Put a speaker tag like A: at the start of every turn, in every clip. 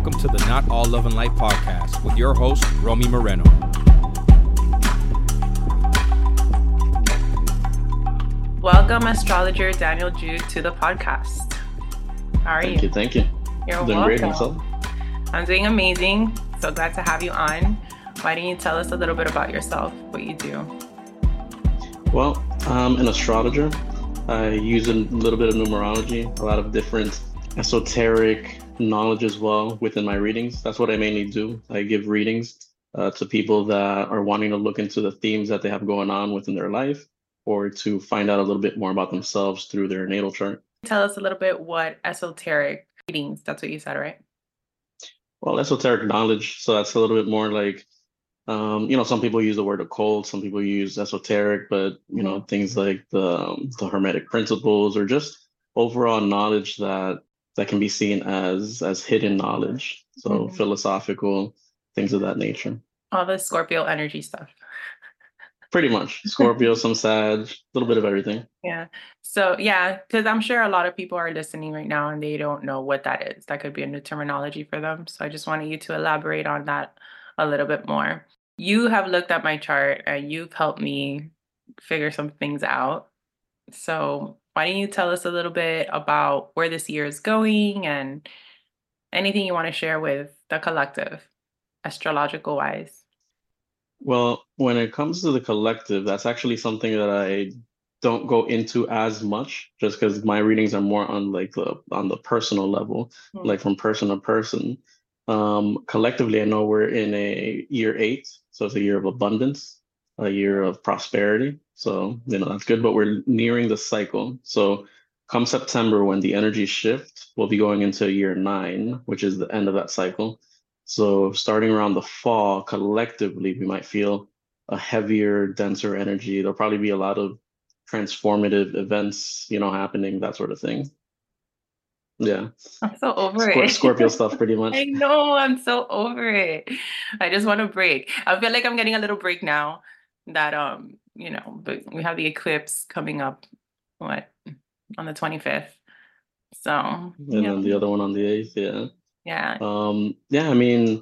A: welcome to the Not All Love and Light podcast with your host, Romy Moreno.
B: Welcome, astrologer Daniel Jude, to the podcast. How are you?
C: Thank you.
B: You're
C: doing
B: welcome.
C: Great myself.
B: I'm doing amazing. So glad to have you on. Why don't you tell us a little bit about yourself, what you do?
C: Well, I'm an astrologer. I use a little bit of numerology, a lot of different esoteric knowledge as well within my readings. That's what I mainly do. I give readings to people that are wanting to look into the themes that they have going on within their life, or to find out a little bit more about themselves through their natal chart.
B: Tell us a little bit what esoteric readings, that's what you said, right?
C: Well, esoteric knowledge. So that's a little bit more like, some people use the word occult, some people use esoteric, but, things like the Hermetic principles, or just overall knowledge that can be seen as hidden knowledge. So philosophical, things of that nature.
B: All the Scorpio energy stuff.
C: Pretty much. Scorpio, some Sag, a little bit of everything.
B: Yeah. So, because I'm sure a lot of people are listening right now and they don't know what that is. That could be a new terminology for them. So I just wanted you to elaborate on that a little bit more. You have looked at my chart and you've helped me figure some things out. So why don't you tell us a little bit about where this year is going and anything you want to share with the collective, astrological wise?
C: Well, when it comes to the collective, that's actually something that I don't go into as much, just because my readings are more on the personal level, like from person to person. Collectively, I know we're in a year 8, so it's a year of abundance, a year of prosperity. So, that's good, but we're nearing the cycle. So come September, when the energies shift, we'll be going into year 9, which is the end of that cycle. So starting around the fall, collectively, we might feel a heavier, denser energy. There'll probably be a lot of transformative events, happening, that sort of thing. Yeah.
B: I'm so over it.
C: Scorpio stuff, pretty much.
B: I know, I'm so over it. I just want a break. I feel like I'm getting a little break now that, but we have the eclipse coming up, on the 25th. So.
C: And then the other one on the 8th, yeah.
B: Yeah.
C: I mean,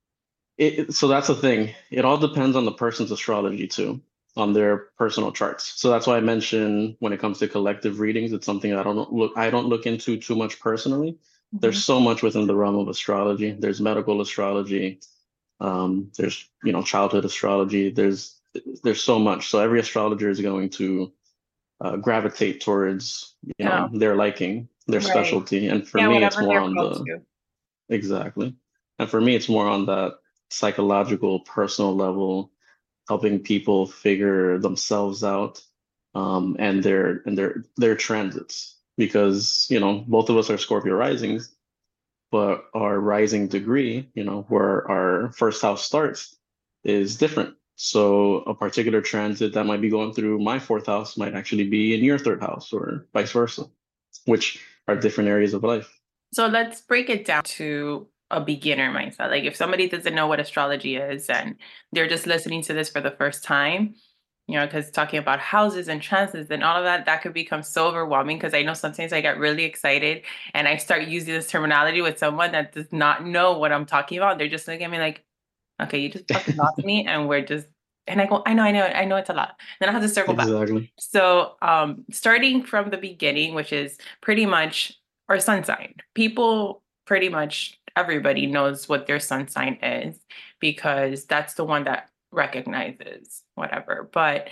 C: so that's the thing. It all depends on the person's astrology too, on their personal charts. So that's why I mentioned when it comes to collective readings, it's something I don't look into too much personally. There's so much within the realm of astrology. There's medical astrology. There's childhood astrology. There's so much. So every astrologer is going to gravitate towards their liking, their specialty. And for me, it's more on the exactly. And for me, it's more on that psychological, personal level, helping people figure themselves out, and their transits. Because, both of us are Scorpio risings, but our rising degree, where our first house starts, is different. So a particular transit that might be going through my 4th house might actually be in your 3rd house, or vice versa, which are different areas of life.
B: So let's break it down to a beginner mindset. Like if somebody doesn't know what astrology is and they're just listening to this for the first time, because talking about houses and transits and all of that could become so overwhelming, because I know sometimes I get really excited and I start using this terminology with someone that does not know what I'm talking about. They're just looking at me like, okay, you just fucking lost me. And and I go, I know it's a lot. Then I have to circle back. So starting from the beginning, which is pretty much our sun sign. People, pretty much everybody knows what their sun sign is, because that's the one that recognizes whatever. But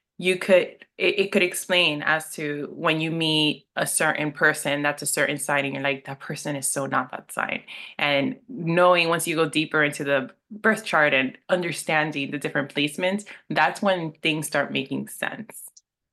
B: it could explain as to when you meet a certain person that's a certain sign and you're like, that person is so not that sign. And knowing, once you go deeper into the birth chart and understanding the different placements, that's when things start making sense.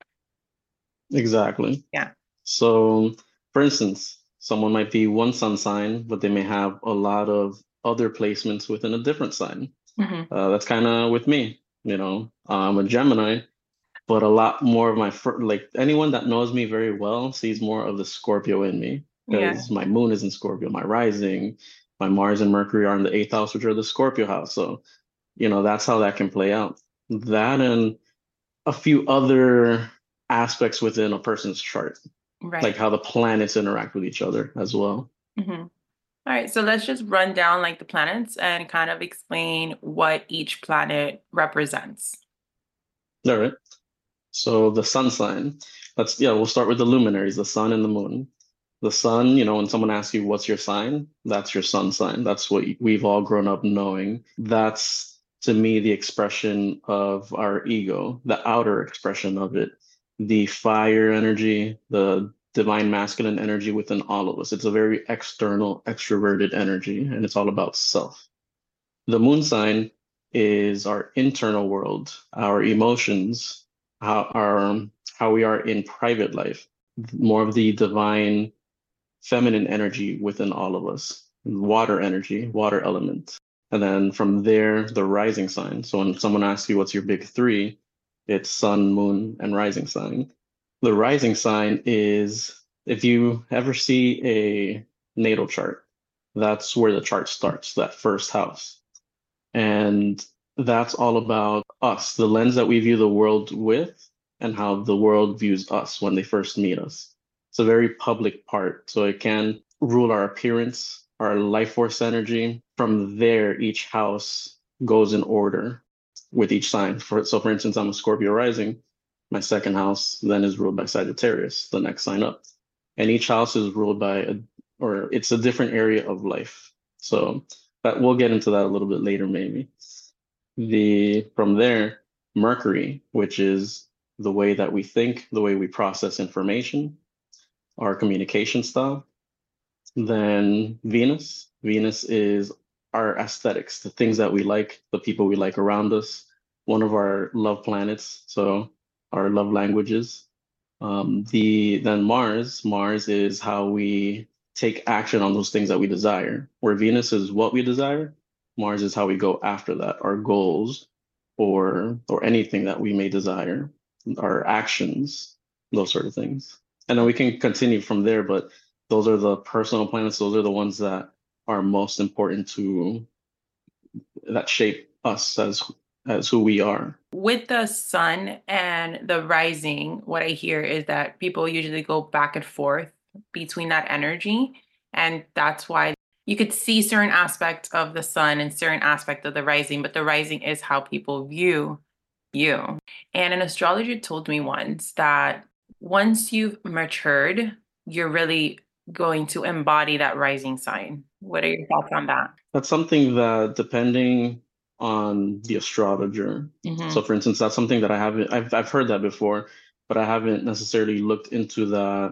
C: Exactly.
B: Yeah.
C: So, for instance, someone might be one sun sign, but they may have a lot of other placements within a different sign. That's kind of with me. I'm a Gemini, but a lot more of my anyone that knows me very well sees more of the Scorpio in me, because my moon is in Scorpio, my rising, my Mars and Mercury are in the 8th house, which are the Scorpio house. So, that's how that can play out. That and a few other aspects within a person's chart. Right. Like how the planets interact with each other as well.
B: All right, so let's just run down like the planets and kind of explain what each planet represents.
C: All right. So the sun sign. We'll start with the luminaries, the sun and the moon. The sun, when someone asks you what's your sign, that's your sun sign. That's what we've all grown up knowing. That's to me the expression of our ego, the outer expression of it, the fire energy, the divine masculine energy within all of us. It's a very external, extroverted energy, and it's all about self. The moon sign is our internal world, our emotions, how we are in private life, more of the divine feminine energy within all of us, water energy, water element. And then from there, the rising sign. So when someone asks you what's your big three, it's sun, moon, and rising sign. The rising sign is if you ever see a natal chart, that's where the chart starts, that first house. And that's all about us, the lens that we view the world with, and how the world views us when they first meet us. It's a very public part. So it can rule our appearance, our life force energy. From there, each house goes in order with each sign. For instance, I'm a Scorpio rising. My second house then is ruled by Sagittarius, the next sign up. And each house is ruled by it's a different area of life. So but we'll get into that a little bit later, maybe. From there, Mercury, which is the way that we think, the way we process information, our communication style. Then Venus. Venus is our aesthetics, the things that we like, the people we like around us, one of our love planets, so our love languages. Then Mars is how we take action on those things that we desire. Where Venus is what we desire, Mars is how we go after that, our goals or anything that we may desire, our actions, those sort of things. And then we can continue from there, but those are the personal planets. Those are the ones that are most important that shape us as who we are.
B: With the sun and the rising, what I hear is that people usually go back and forth between that energy. And that's why you could see certain aspects of the sun and certain aspect of the rising, but the rising is how people view you. And an astrologer told me once that once you've matured, you're really going to embody that rising sign. What are your thoughts on that?
C: That's something that, depending on the astrologer.
B: Mhm.
C: So for instance, that's something that I've heard that before, but I haven't necessarily looked into that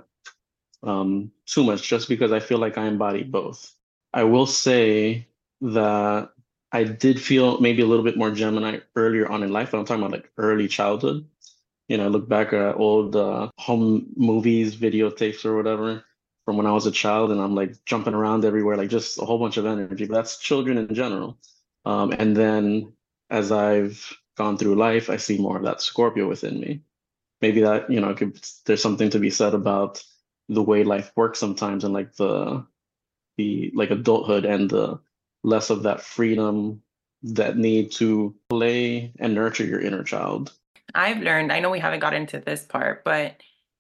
C: too much, just because I feel like I embody both. I will say that I did feel maybe a little bit more Gemini earlier on in life, but I'm talking about like early childhood. I look back at old home movies, videotapes, or whatever from when I was a child, and I'm like jumping around everywhere, like just a whole bunch of energy. But that's children in general. And then as I've gone through life, I see more of that Scorpio within me. Maybe that, there's something to be said about the way life works sometimes, and like the like adulthood, and the less of that freedom, that need to play and nurture your inner child.
B: I've learned, I know we haven't got into this part, but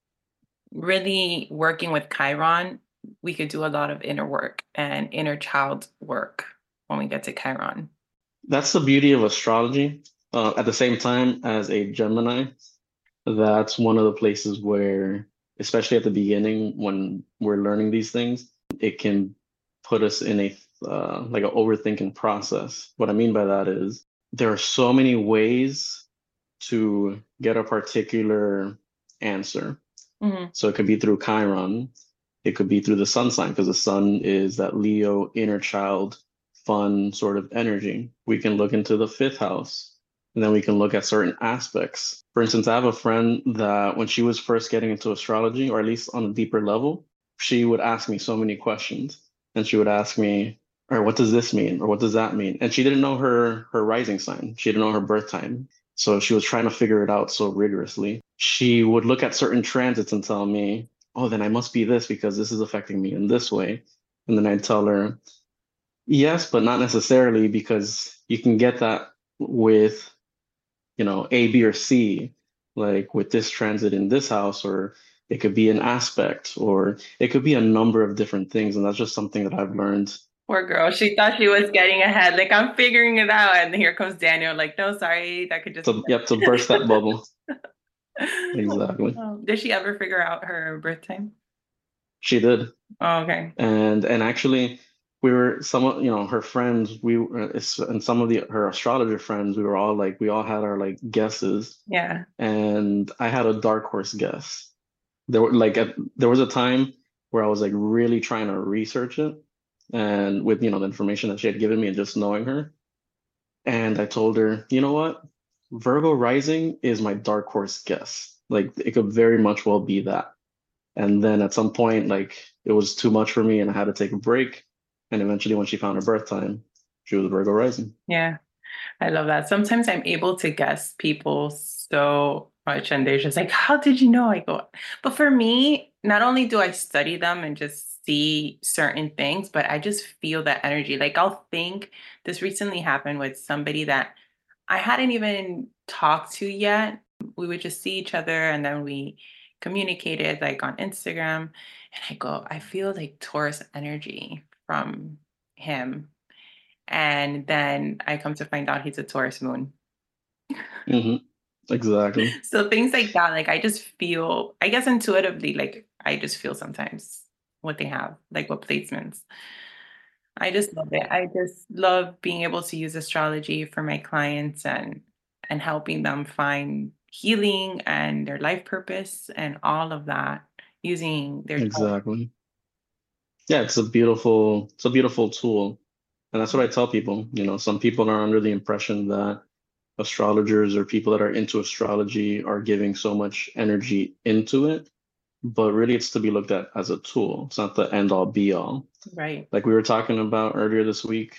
B: really working with Chiron, we could do a lot of inner work and inner child work when we get to Chiron.
C: That's the beauty of astrology. At the same time, as a Gemini, that's one of the places where, especially at the beginning when we're learning these things, it can put us in a like an overthinking process. What I mean by that is there are so many ways to get a particular answer.
B: Mhm.
C: So it could be through Chiron, it could be through the sun sign, because the sun is that Leo inner child, fun sort of energy. We can look into the fifth house, and then we can look at certain aspects. For instance, I have a friend that when she was first getting into astrology, or at least on a deeper level, she would ask me so many questions. And she would ask me, all right, what does this mean? Or what does that mean? And she didn't know her rising sign. She didn't know her birth time. So she was trying to figure it out so rigorously. She would look at certain transits and tell me, oh, then I must be this because this is affecting me in this way. And then I'd tell her, yes, but not necessarily, because you can get that with, A, B, or C, like with this transit in this house, or it could be an aspect, or it could be a number of different things. And that's just something that I've learned
B: Poor girl. She thought she was getting ahead. Like, I'm figuring it out. And here comes Daniel. Like, no, sorry. That could just
C: So you have to burst that bubble.
B: Oh,
C: Exactly.
B: did she ever figure out her birth time?
C: She did.
B: Oh, okay.
C: And actually we were some, her friends, and some of her astrologer friends, we were all like, we all had our like guesses,
B: Yeah.
C: and I had a dark horse guess. There was a time where I was like really trying to research it, and with the information that she had given me and just knowing her, and I told her, you know what, Virgo rising is my dark horse guess. Like it could very much well be that. And then at some point, like it was too much for me and I had to take a break. And eventually, when she found her birth time, she was Virgo rising.
B: Yeah. I love that. Sometimes I'm able to guess people so much and they're just like, how did you know? I go, but for me, not only do I study them and just see certain things, but I just feel that energy. Like I'll think this recently happened with somebody that I hadn't even talked to yet. We would just see each other and then we communicated like on Instagram. And I go, I feel like Taurus energy from him. And then I come to find out he's a Taurus moon.
C: Hmm. Exactly.
B: So things like that, like I just feel, I guess intuitively, like I just feel sometimes what they have, like what placements. I just love it. I just love being able to use astrology for my clients and helping them find healing and their life purpose and all of that using their chart.
C: Exactly. Yeah, it's a beautiful tool. And that's what I tell people. Some people are under the impression that astrologers or people that are into astrology are giving so much energy into it, but really it's to be looked at as a tool. It's not the end all be all.
B: Right.
C: Like we were talking about earlier this week,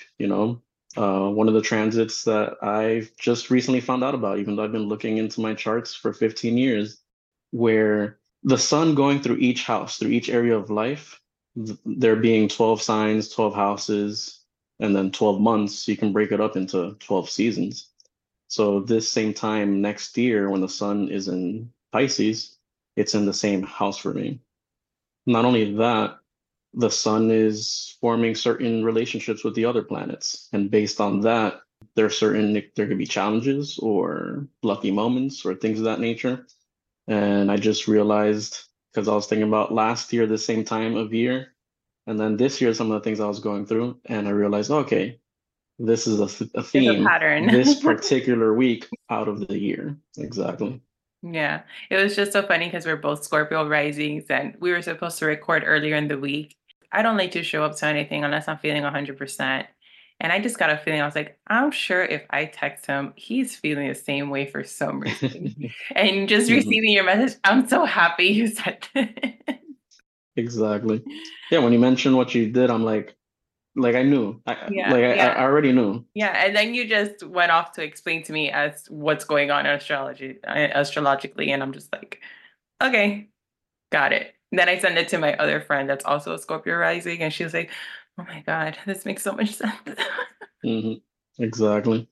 C: one of the transits that I've just recently found out about, even though I've been looking into my charts for 15 years, where the sun going through each house, through each area of life, there being 12 signs, 12 houses, and then 12 months, you can break it up into 12 seasons. So this same time next year, when the sun is in Pisces, it's in the same house for me. Not only that, the sun is forming certain relationships with the other planets. And based on that, there could be challenges or lucky moments or things of that nature. And I just realized, because I was thinking about last year, the same time of year, and then this year, some of the things I was going through, and I realized, okay, this is a
B: There's a
C: theme this
B: pattern.
C: particular week out of the year. Exactly.
B: Yeah, it was just so funny because we're both Scorpio risings and we were supposed to record earlier in the week. I don't like to show up to anything unless I'm feeling 100%. And I just got a feeling, I was like, I'm sure if I text him, he's feeling the same way for some reason. And just
C: Mhm.
B: receiving your message, I'm so happy you said that.
C: Exactly. Yeah, when you mentioned what you did, I'm like I knew.
B: Yeah,
C: I
B: yeah.
C: already knew.
B: Yeah, and then you just went off to explain to me as what's going on in astrologically, and I'm just like, okay, got it. Then I send it to my other friend that's also a Scorpio rising, and she was like, "Oh my God, this makes so much sense."
C: Hmm. Exactly.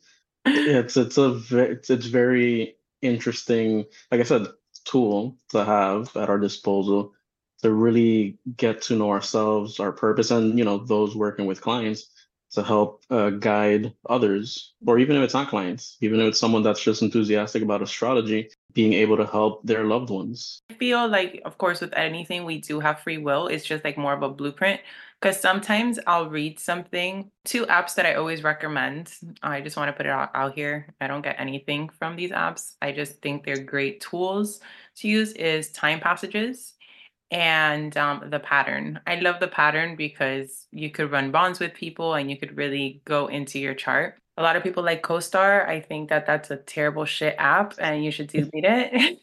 C: It's very interesting, like I said, tool to have at our disposal to really get to know ourselves, our purpose, and those working with clients to help guide others, or even if it's not clients, even if it's someone that's just enthusiastic about astrology, being able to help their loved ones.
B: I feel like, of course, with anything, we do have free will. It's just like more of a blueprint. Because sometimes I'll read something, two apps that I always recommend. I just want to put it out here. I don't get anything from these apps. I just think they're great tools to use is Time Passages and the Pattern. I love the Pattern because you could run bonds with people and you could really go into your chart. A lot of people like CoStar. I think that that's a terrible shit app and you should delete it.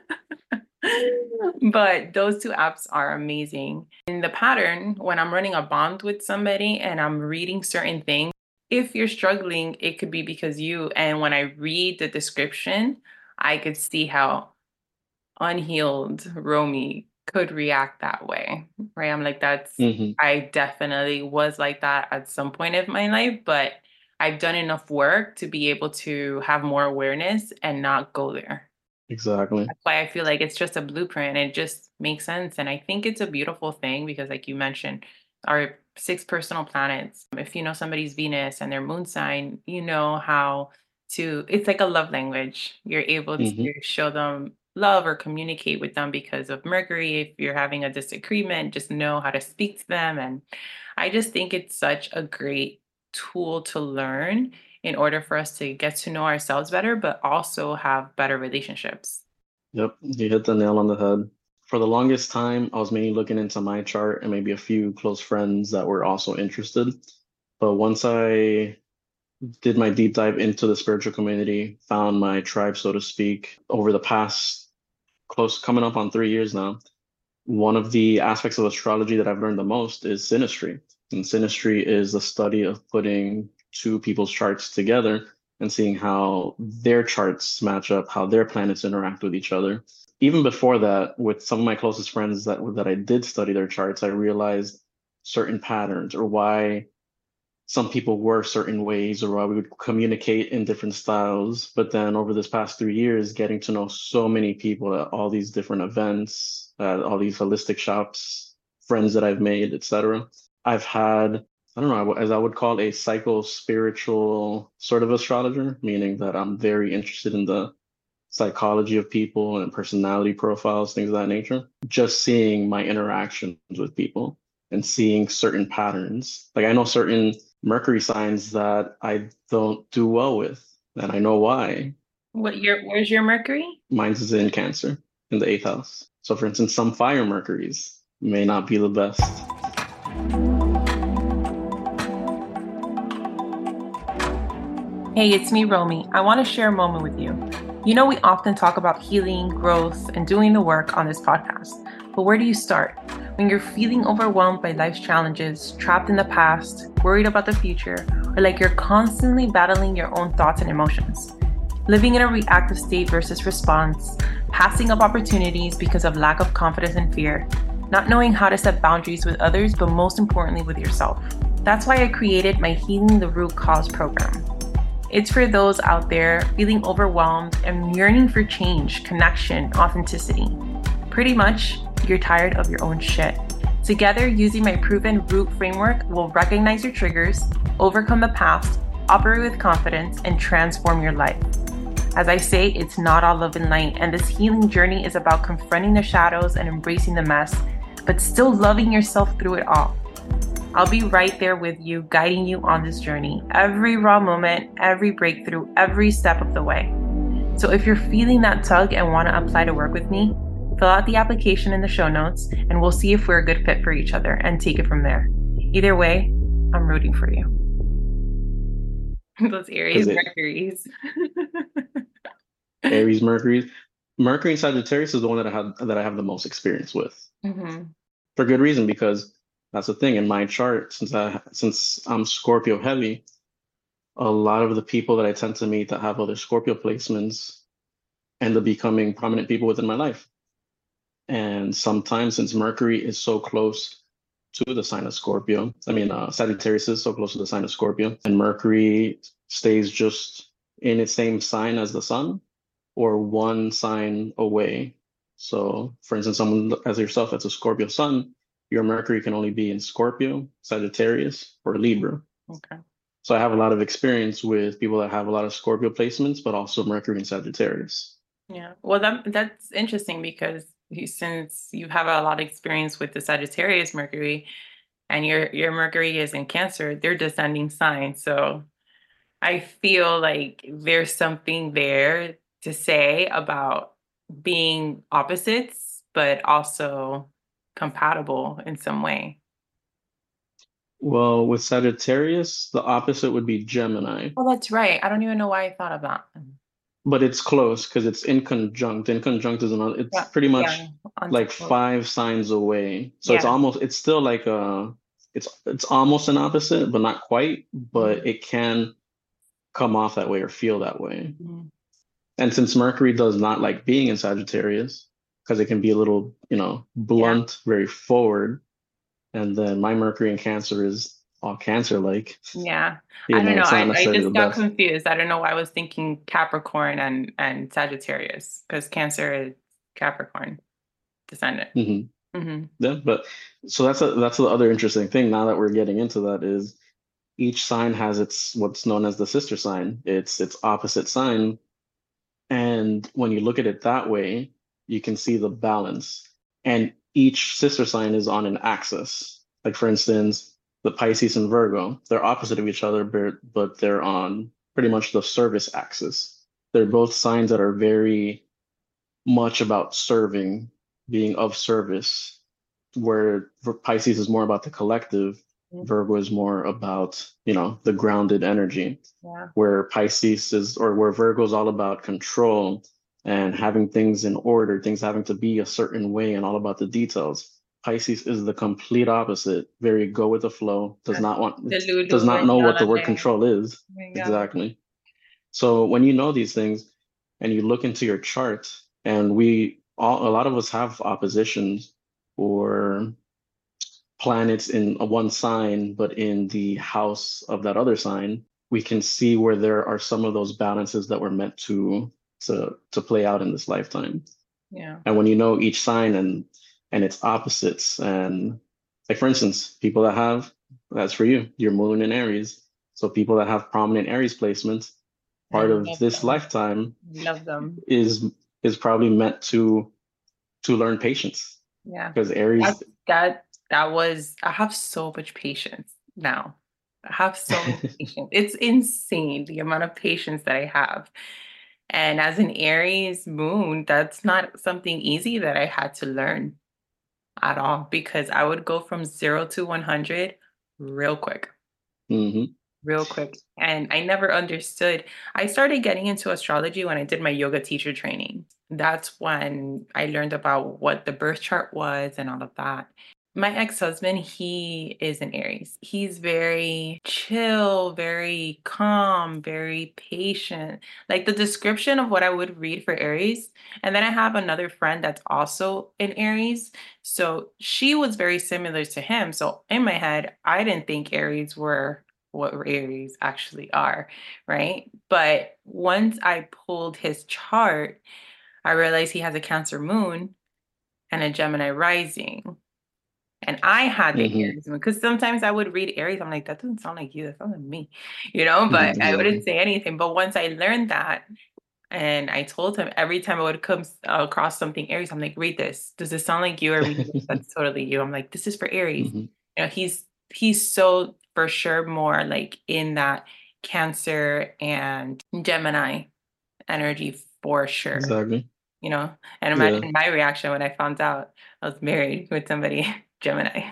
B: But those two apps are amazing. In the Pattern, when I'm running a bond with somebody and I'm reading certain things, if you're struggling, it could be because you, and when I read the description, I could see how unhealed Romy could react that way, right? I'm like,
C: Hmm.
B: I definitely was like that at some point of my life, but I've done enough work to be able to have more awareness and not go there.
C: Exactly.
B: That's why I feel like it's just a blueprint. It just makes sense. And I think it's a beautiful thing because, like you mentioned, our 6 personal planets. If you know somebody's Venus and their moon sign, you know how to, it's like a love language. You're able
C: Hmm.
B: to show them love or communicate with them because of Mercury. If you're having a disagreement, just know how to speak to them. And I just think it's such a great tool to learn in order for us to get to know ourselves better, but also have better relationships.
C: Yep, you hit the nail on the head. For the longest time, I was mainly looking into my chart and maybe a few close friends that were also interested. But once I did my deep dive into the spiritual community, found my tribe, so to speak, over the past close coming up on 3 years now, one of the aspects of astrology that I've learned the most is synastry. And synastry is the study of putting two people's charts together and seeing how their charts match up, how their planets interact with each other. Even before that, with some of my closest friends that I did study their charts, I realized certain patterns or why some people were certain ways or why we would communicate in different styles. But then over this past 3 years, getting to know so many people at all these different events, at all these holistic shops, friends that I've made, etc. I've had, I don't know, as I would call a psycho-spiritual sort of astrologer, meaning that I'm very interested in the psychology of people and personality profiles, things of that nature. Just seeing my interactions with people and seeing certain patterns. Like I know certain Mercury signs that I don't do well with, and I know why.
B: Where's your Mercury?
C: Mine's is in Cancer in the eighth house. So, for instance, some fire Mercuries may not be the best.
B: Hey, it's me, Romy. I want to share a moment with you. You know, we often talk about healing, growth, and doing the work on this podcast. But where do you start? When you're feeling overwhelmed by life's challenges, trapped in the past, worried about the future, or like you're constantly battling your own thoughts and emotions. Living in a reactive state versus response, passing up opportunities because of lack of confidence and fear, not knowing how to set boundaries with others, but most importantly with yourself. That's why I created my Healing the Root Cause program. It's for those out there feeling overwhelmed and yearning for change, connection, authenticity. Pretty much, you're tired of your own shit. Together, using my proven root framework, we'll recognize your triggers, overcome the past, operate with confidence, and transform your life. As I say, it's not all love and light, and this healing journey is about confronting the shadows and embracing the mess, but still loving yourself through it all. I'll be right there with you, guiding you on this journey, every raw moment, every breakthrough, every step of the way. So if you're feeling that tug and want to apply to work with me, fill out the application in the show notes and we'll see if we're a good fit for each other and take it from there. Either way, I'm rooting for you. Those Aries Mercuries.
C: Aries Mercury. Mercury in Sagittarius is the one that I have the most experience with.
B: Mm-hmm.
C: For good reason, because that's the thing in my chart, since I'm Scorpio heavy, a lot of the people that I tend to meet that have other Scorpio placements end up becoming prominent people within my life. And sometimes, since Mercury is so close to the sign of Scorpio, Sagittarius is so close to the sign of Scorpio, and Mercury stays just in its same sign as the sun or one sign away. So, for instance, someone as yourself that's a Scorpio sun, your Mercury can only be in Scorpio, Sagittarius, or Libra.
B: Okay.
C: So I have a lot of experience with people that have a lot of Scorpio placements, but also Mercury and Sagittarius.
B: Yeah. Well, that's interesting because since you have a lot of experience with the Sagittarius Mercury and your Mercury is in Cancer, they're descending signs. So I feel like there's something there to say about being opposites, but also compatible in some way.
C: Well, with Sagittarius, the opposite would be Gemini,
B: Oh, that's right. I don't even know why I thought of that.
C: but it's close because it's in conjunct. In conjunct is another, it's
B: Yeah,
C: pretty much
B: yeah. On
C: like
B: top of-
C: 5 signs away. So
B: Yeah.
C: it's still like it's almost an opposite, but not quite, but it can come off that way or feel that way.
B: Mhm.
C: And since Mercury does not like being in Sagittarius, because it can be a little, blunt, very forward. And then my Mercury in Cancer is all Cancer-like.
B: Yeah.
C: I
B: don't know.
C: it's not
B: I
C: necessarily
B: just
C: the
B: got
C: best.
B: confused. I don't know why I was thinking Capricorn and Sagittarius because Cancer is Capricorn descendant.
C: Mhm.
B: Hmm.
C: Yeah, but so that's the other interesting thing now that we're getting into that is each sign has its what's known as the sister sign. It's its opposite sign. And when you look at it that way, you can see the balance. And each sister sign is on an axis. Like for instance, the Pisces and Virgo, they're opposite of each other, but they're on pretty much the service axis. They're both signs that are very much about serving, being of service, where Pisces is more about the collective, Virgo is more about, the grounded energy,
B: Yeah.
C: where Pisces is, or where Virgo is all about control and having things in order, things having to be a certain way and all about the details. Pisces is the complete opposite, very go with the flow,
B: The
C: does
B: Lulu
C: not
B: and
C: know what the word
B: Yonale.
C: control is.
B: Oh my God.
C: Exactly. So when you know these things and you look into your chart, and a lot of us have oppositions or planets in one sign, but in the house of that other sign, we can see where there are some of those balances that were meant to play out in this lifetime.
B: Yeah.
C: And when you know each sign and its opposites, and like for instance, people that have that's for you, your moon in Aries. So people that have prominent Aries placements,
B: I
C: part of
B: love
C: this
B: them.
C: lifetime
B: Love them.
C: is probably meant to learn patience
B: Yeah.
C: because Aries.
B: That was, I have so much patience now. I have so much patience. It's insane the amount of patience that I have. And as an Aries moon, that's not something easy that I had to learn at all because I would go from 0 to 100 real quick.
C: Mhm.
B: Real quick. And I never understood. I started getting into astrology when I did my yoga teacher training. That's when I learned about what the birth chart was and all of that. My ex-husband, he is an Aries. He's very chill, very calm, very patient. Like the description of what I would read for Aries. And then I have another friend that's also an Aries. So she was very similar to him. So in my head, I didn't think Aries were what Aries actually are, right? But once I pulled his chart, I realized he has a Cancer moon and a Gemini rising. And I had the
C: Mhm.
B: Aries moon because sometimes I would read Aries. I'm like, that doesn't sound like you. That sounds like me, but I wouldn't
C: Exactly.
B: say anything. But once I learned that, and I told him every time I would come across something Aries, I'm like, read this. Does this sound like you or me? That's totally you. I'm like, this is for Aries.
C: Mhm.
B: He's so for sure more like in that Cancer and Gemini energy for sure.
C: Exactly.
B: And
C: Yeah.
B: imagine my reaction when I found out I was married with somebody Gemini.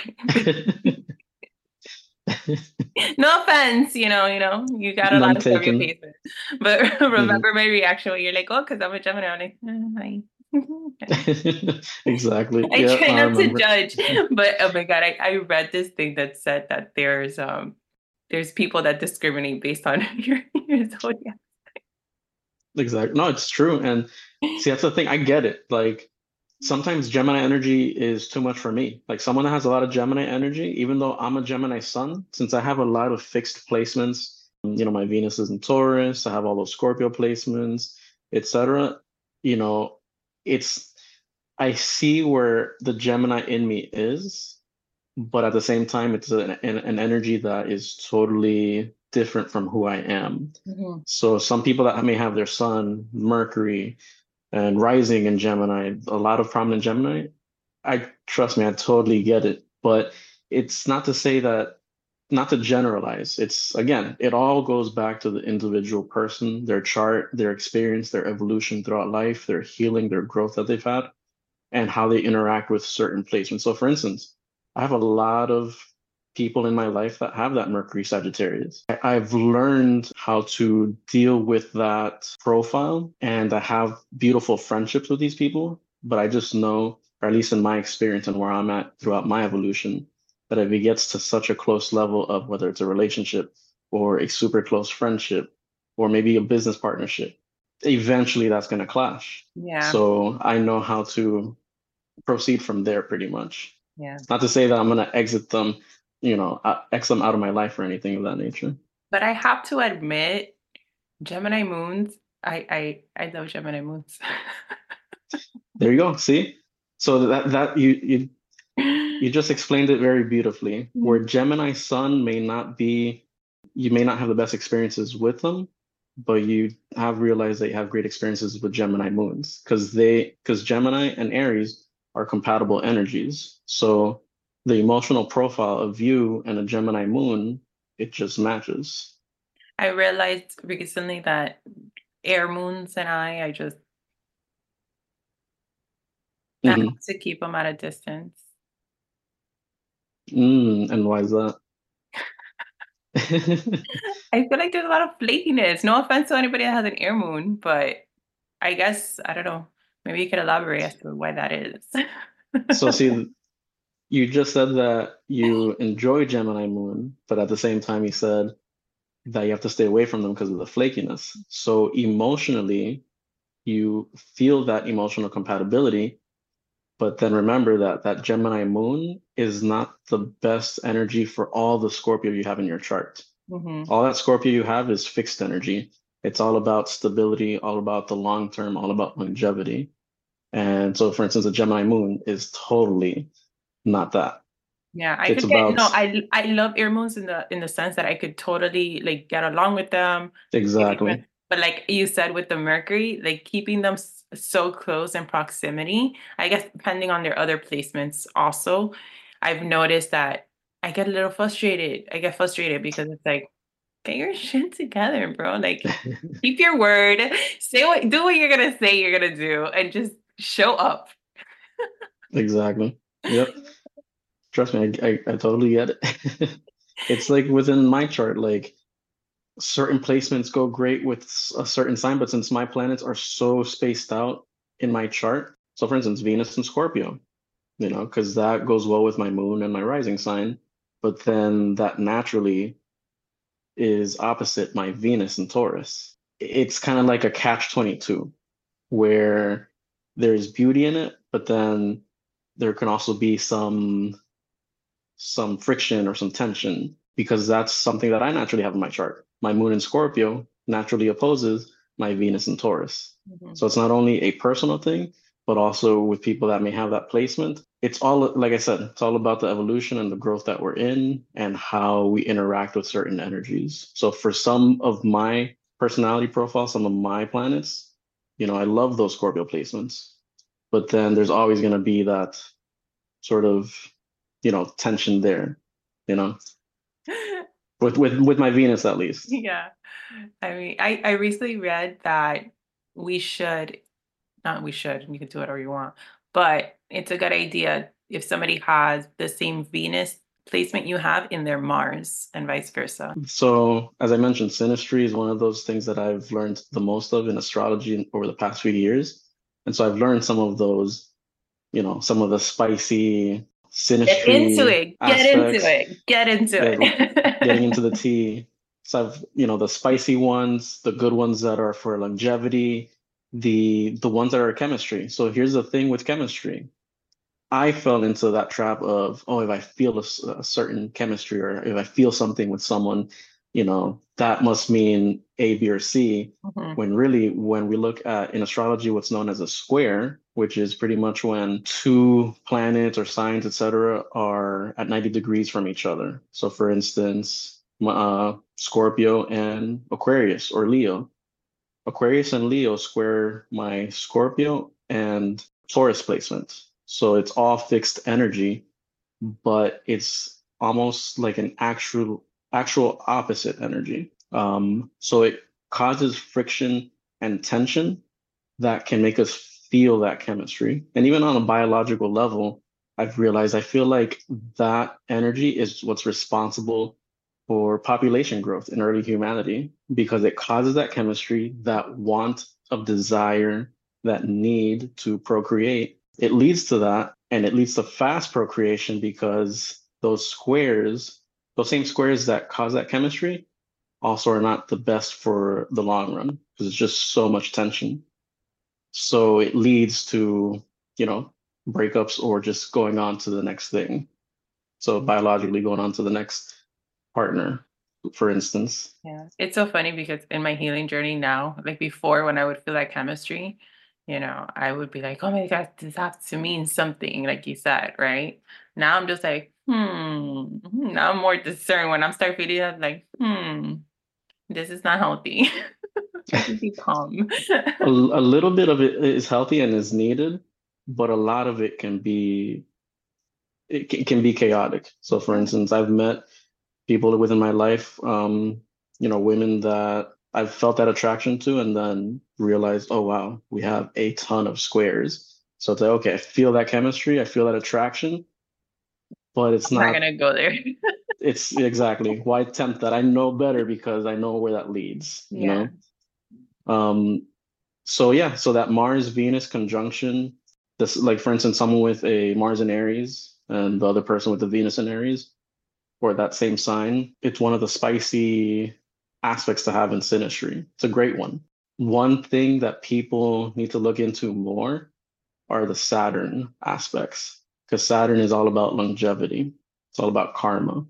B: No offense, you got a lot
C: None
B: of stuff you're
C: taken.
B: facing. But
C: Mhm.
B: remember my reaction when you're like, oh, because I'm a Gemini. I'm like, hi. Okay.
C: Exactly.
B: I
C: Yeah,
B: try
C: I
B: not to
C: remember.
B: judge, but oh my God, I read this thing that said that there's people that discriminate based on your zodiac.
C: Exactly. No, it's true. And see, that's the thing. I get it. Like sometimes Gemini energy is too much for me. Like someone that has a lot of Gemini energy, even though I'm a Gemini sun, since I have a lot of fixed placements, my Venus is in Taurus, I have all those Scorpio placements, etc. You know, it's I see where the Gemini in me is, but at the same time, it's an energy that is totally different from who I am.
B: Mhm.
C: So some people that may have their sun, Mercury, and rising in Gemini, a lot of prominent Gemini, I trust me, I totally get it. But it's not to say that, not to generalize. It's again, it all goes back to the individual person, their chart, their experience, their evolution throughout life, their healing, their growth that they've had, and how they interact with certain placements. So, for instance, I have a lot of people in my life that have that Mercury Sagittarius. I've learned how to deal with that profile, and I have beautiful friendships with these people. But I just know, or at least in my experience and where I'm at throughout my evolution, that if it gets to such a close level of whether it's a relationship or a super close friendship or maybe a business partnership, eventually that's going to clash.
B: Yeah,
C: So I know how to proceed from there pretty much.
B: yeah.
C: Not to say that I'm gonna exit them, X them out of my life or anything of that nature.
B: But I have to admit, Gemini moons, I love Gemini moons.
C: There you go. See? So that you just explained it very beautifully. Where Gemini Sun may not be, you may not have the best experiences with them, but you have realized that you have great experiences with Gemini moons because Gemini and Aries are compatible energies. So the emotional profile of you and a Gemini moon, it just matches.
B: I realized recently that air moons and I have
C: Hmm.
B: to keep them at a distance.
C: And why is that?
B: I feel like there's a lot of flakiness. No offense to anybody that has an air moon, but I guess, I don't know, maybe you could elaborate as to why that is.
C: So see, you just said that you enjoy Gemini moon, but at the same time you said that you have to stay away from them because of the flakiness. So emotionally, you feel that emotional compatibility, but then remember that that Gemini moon is not the best energy for all the Scorpio you have in your chart.
B: Mhm.
C: All that Scorpio you have is fixed energy. It's all about stability, all about the long term, all about longevity. And so, for instance, a Gemini moon is totally not that.
B: Yeah, I
C: It's
B: could get no,
C: about
B: I love air moons in the sense that I could totally like get along with them. Maybe
C: exactly.
B: even, but like you said with the Mercury, like keeping them so close in proximity, I guess depending on their other placements also, I've noticed that I get a little frustrated. I get frustrated because it's like, get your shit together, bro. Like keep your word, do what you're gonna say you're gonna do, and just show up.
C: Exactly. Yep. Trust me, I totally get it. It's like within my chart, like certain placements go great with a certain sign, but since my planets are so spaced out in my chart, so for instance, Venus and Scorpio, because that goes well with my moon and my rising sign, but then that naturally is opposite my Venus and Taurus. It's kind of like a catch-22 where there's beauty in it, but then there can also be some friction or some tension because that's something that I naturally have in my chart. My moon in Scorpio naturally opposes my Venus in Taurus.
B: Mhm.
C: So it's not only a personal thing, but also with people that may have that placement. It's all, like I said, it's all about the evolution and the growth that we're in and how we interact with certain energies. So for some of my personality profile, some of my planets, I love those Scorpio placements. But then there's always going to be that sort of, tension there, you know, with my Venus at least.
B: Yeah. I mean, I recently read that we should, not we should, you can do whatever you want, but it's a good idea if somebody has the same Venus placement you have in their Mars and vice versa.
C: So, as I mentioned, synastry is one of those things that I've learned the most of in astrology over the past few years. And so I've learned some of those, some of the spicy
B: Get into
C: synastry
B: it. Get into
C: aspects,
B: it. Get into
C: yeah, getting into
B: it.
C: the tea. So I've, the spicy ones, the good ones that are for longevity, the ones that are chemistry. So here's the thing with chemistry. I fell into that trap of, oh, if I feel a certain chemistry or if I feel something with someone, that must mean A, B, or C.
B: Mhm.
C: When really, when we look at in astrology, what's known as a square, which is pretty much when two planets or signs, etc., are at 90 degrees from each other. So, for instance, Scorpio and Aquarius or Leo. Aquarius and Leo square my Scorpio and Taurus placement. So it's all fixed energy, but it's almost like an actual opposite energy. So it causes friction and tension that can make us feel that chemistry. And even on a biological level, I've realized I feel like that energy is what's responsible for population growth in early humanity because it causes that chemistry, that want of desire, that need to procreate. It leads to that, and it leads to fast procreation because those same squares that cause that chemistry, also are not the best for the long run because it's just so much tension. So it leads to, you know, breakups or just going on to the next thing. So biologically going on to the next partner, for instance.
B: Yeah. It's so funny because in my healing journey now, like before when I would feel that chemistry, I would be like, oh my God, this has to mean something, like you said, right? Now I'm just like, now I'm more discerned when I'm start feeling that, like, this is not healthy. I need to be calm.
C: A little bit of it is healthy and is needed, but a lot of it can be chaotic. So, for instance, I've met people within my life, women that I've felt that attraction to, and then realized, oh wow, we have a ton of squares. So it's like, okay, I feel that chemistry, I feel that attraction, but it's
B: I'm not
C: not.
B: gonna go there.
C: It's exactly why tempt that. I know better because I know where that leads.
B: Yeah.
C: Um, so yeah, so that Mars Venus conjunction, this like for instance, someone with a Mars in Aries and the other person with the Venus in Aries, or that same sign, it's one of the spicy aspects to have in synastry. It's a great one. One thing that people need to look into more are the Saturn aspects, because Saturn is all about longevity. It's all about karma.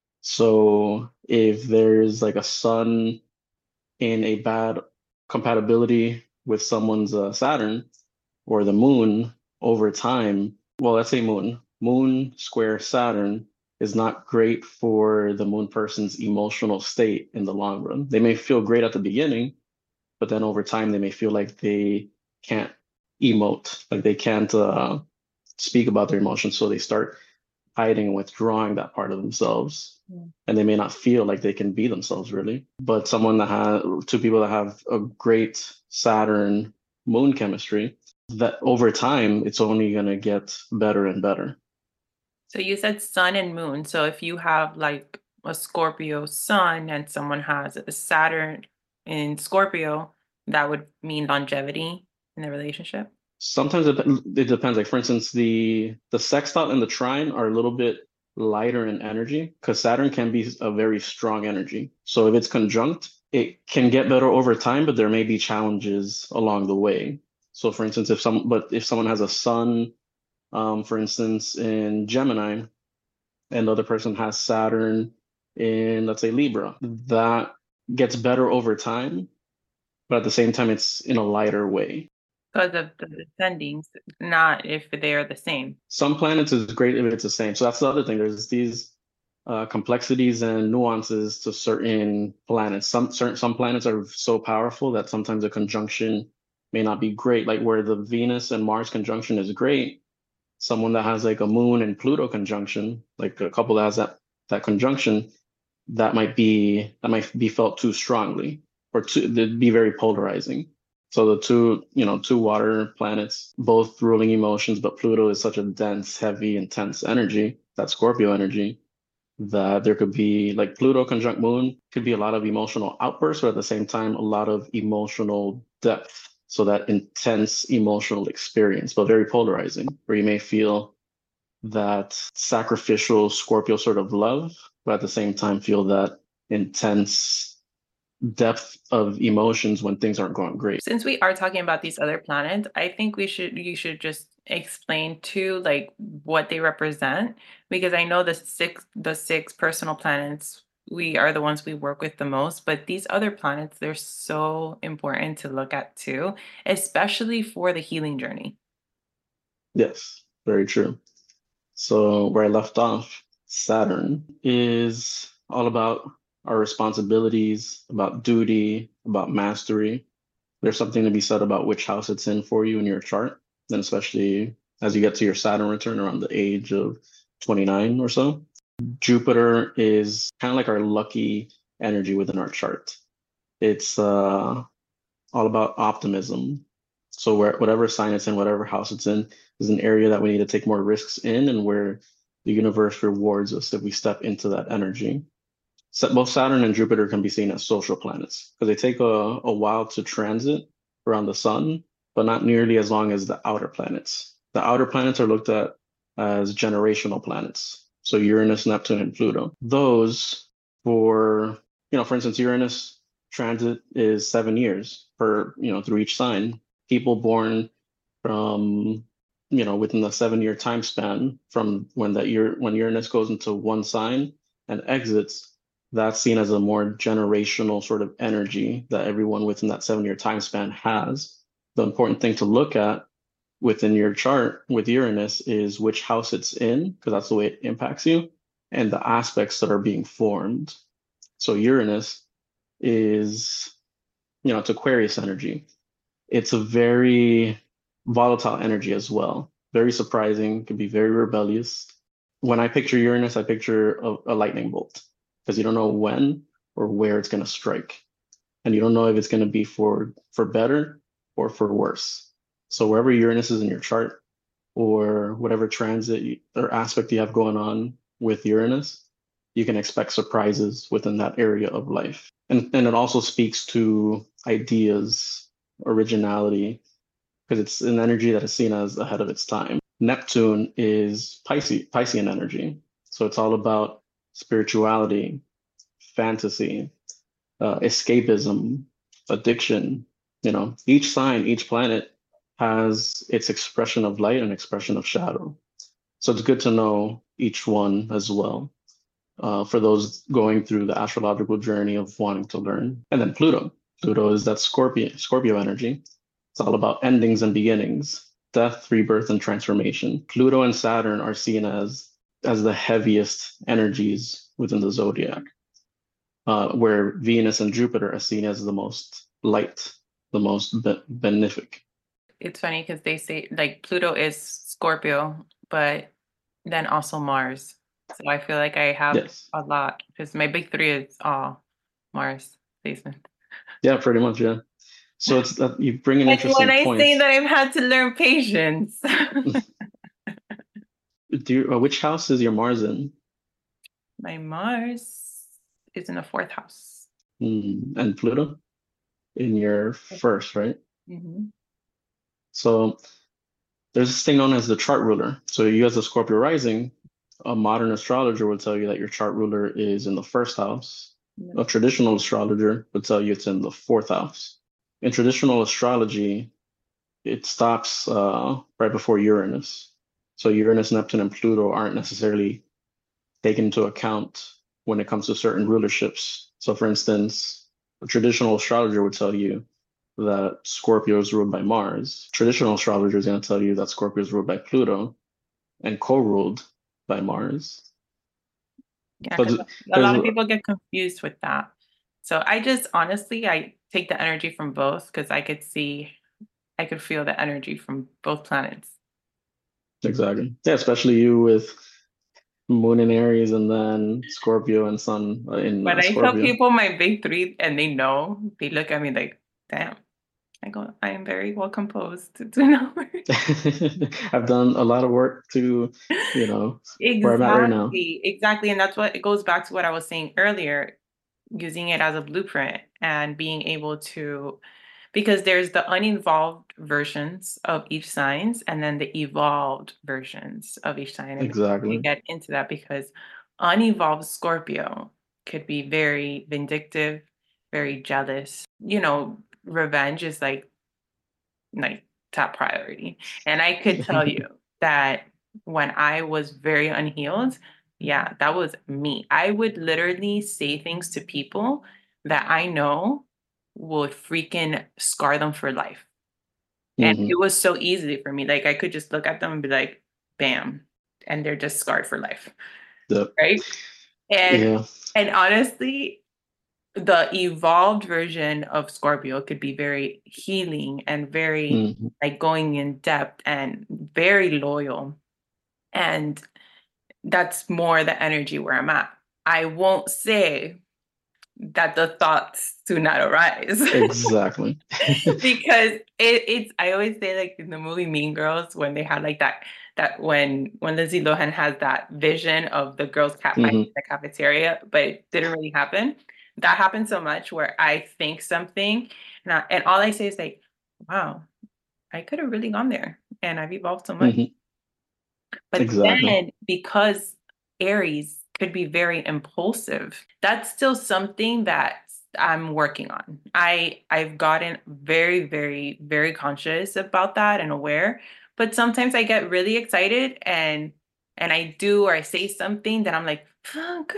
C: So if there's like a sun in a bad compatibility with someone's Saturn or the moon over time, well, let's say moon square Saturn is not great for the moon person's emotional state in the long run. They may feel great at the beginning, but then over time they may feel like they can't emote, like they can't speak about their emotions, so they start hiding and withdrawing that part of themselves.
B: Mm.
C: And they may not feel like they can be themselves really. But someone that has two people that have a great Saturn moon chemistry, that over time it's only going to get better and better.
B: So you said sun and moon. So if you have like a Scorpio sun and someone has a Saturn in Scorpio, that would mean longevity in the relationship.
C: Sometimes it depends. Like for instance, the sextile and the trine are a little bit lighter in energy because Saturn can be a very strong energy. So if it's conjunct, it can get better over time, but there may be challenges along the way. So for instance, if someone has a sun, for instance, in Gemini, and the other person has Saturn in, let's say, Libra, that gets better over time, but at the same time, it's in a lighter way.
B: Because of the descendings, not if they are the same.
C: Some planets is great if it's the same. So that's the other thing. There's these complexities and nuances to certain planets. Some planets are so powerful that sometimes a conjunction may not be great. Like where the Venus and Mars conjunction is great, someone that has like a Moon and Pluto conjunction, like a couple that has that conjunction, that might be felt too strongly or they'd be very polarizing. So the two water planets, both ruling emotions, but Pluto is such a dense, heavy, intense energy, that Scorpio energy, that there could be like Pluto conjunct Moon could be a lot of emotional outbursts, but at the same time, a lot of emotional depth. So that intense emotional experience, but very polarizing, where you may feel that sacrificial Scorpio sort of love, but at the same time feel that intense depth of emotions when things aren't going great.
B: Since we are talking about these other planets, I think you should just explain too, like what they represent, because I know the six personal planets, we are the ones we work with the most, but these other planets, they're so important to look at too, especially for the healing journey.
C: Yes, very true. So where I left off, Saturn is all about our responsibilities, about duty, about mastery. There's something to be said about which house it's in for you in your chart, and especially as you get to your Saturn return around the age of 29 or so. Jupiter is kind of like our lucky energy within our chart. It's all about optimism. So whatever sign it's in, whatever house it's in, is an area that we need to take more risks in, and where the universe rewards us if we step into that energy. So both Saturn and Jupiter can be seen as social planets because they take a while to transit around the sun, but not nearly as long as the outer planets. The outer planets are looked at as generational planets. So Uranus, Neptune, and Pluto. Those for instance, Uranus transit is 7 years through each sign. People born from within the 7 year time span from when Uranus goes into one sign and exits, that's seen as a more generational sort of energy that everyone within that 7 year time span has. The important thing to look at within your chart with Uranus is which house it's in, because that's the way it impacts you, and the aspects that are being formed. So Uranus is, it's Aquarius energy. It's a very volatile energy as well. Very surprising, can be very rebellious. When I picture Uranus, I picture a lightning bolt because you don't know when or where it's going to strike. And you don't know if it's going to be for better or for worse. So wherever Uranus is in your chart or whatever transit or aspect you have going on with Uranus, you can expect surprises within that area of life. And it also speaks to ideas, originality, because it's an energy that is seen as ahead of its time. Neptune is Piscean energy. So it's all about spirituality, fantasy, escapism, addiction. Each sign, each planet has its expression of light and expression of shadow. So it's good to know each one as well for those going through the astrological journey of wanting to learn. And then Pluto. Pluto is that Scorpio energy. It's all about endings and beginnings, death, rebirth, and transformation. Pluto and Saturn are seen as the heaviest energies within the zodiac, where Venus and Jupiter are seen as the most light, the most benefic.
B: It's funny because they say like Pluto is Scorpio, but then also Mars. So I feel like I have a lot because my big three is all Mars placement.
C: Yeah, pretty much, yeah. So it's that you bring an interesting
B: when
C: point.
B: I say that I've had to learn patience.
C: Which house is your Mars in?
B: My Mars is in the 4th house.
C: And Pluto in your 1st, right?
B: Mm-hmm.
C: So there's this thing known as the chart ruler. So you as a Scorpio rising, a modern astrologer will tell you that your chart ruler is in the 1st house. A traditional astrologer would tell you it's in the 4th house. In traditional astrology, it stops right before Uranus. So Uranus, Neptune, and Pluto aren't necessarily taken into account when it comes to certain rulerships. So for instance, a traditional astrologer would tell you that Scorpio is ruled by Mars. Traditional astrologer is going to tell you that Scorpio is ruled by Pluto and co-ruled by Mars.
B: Yeah, a lot of people get confused with that. So I just honestly, I take the energy from both because I could feel the energy from both planets.
C: Exactly. Yeah, especially you with Moon in Aries and then Scorpio and Sun in
B: But I
C: Scorpio.
B: tell people my big three and they know, they look at me like, damn. I go, I am very well composed to know.
C: I've done a lot of work to, where I'm at right now.
B: Exactly. And that's what it goes back to what I was saying earlier, using it as a blueprint and being able to, because there's the uninvolved versions of each signs and then the evolved versions of each sign. And
C: exactly.
B: we get into that because unevolved Scorpio could be very vindictive, very jealous, revenge is like top priority. And I could tell you that when I was very unhealed, yeah, that was me. I would literally say things to people that I know would freaking scar them for life. And it was so easy for me. Like I could just look at them and be like, bam, and they're just scarred for life.
C: Yep.
B: Right. And honestly, the evolved version of Scorpio could be very healing and very like going in depth and very loyal. And that's more the energy where I'm at. I won't say that the thoughts do not arise.
C: Exactly.
B: Because it's I always say like in the movie Mean Girls when they had like that when Lindsay Lohan has that vision of the girls catfighting in the cafeteria, but it didn't really happen. That happens so much where I think something and all I say is like, wow, I could have really gone there and I've evolved so much. But then because Aries could be very impulsive, that's still something that I'm working on. I've gotten very, very, very conscious about that and aware. But sometimes I get really excited and I do or I say something that I'm like, fuck.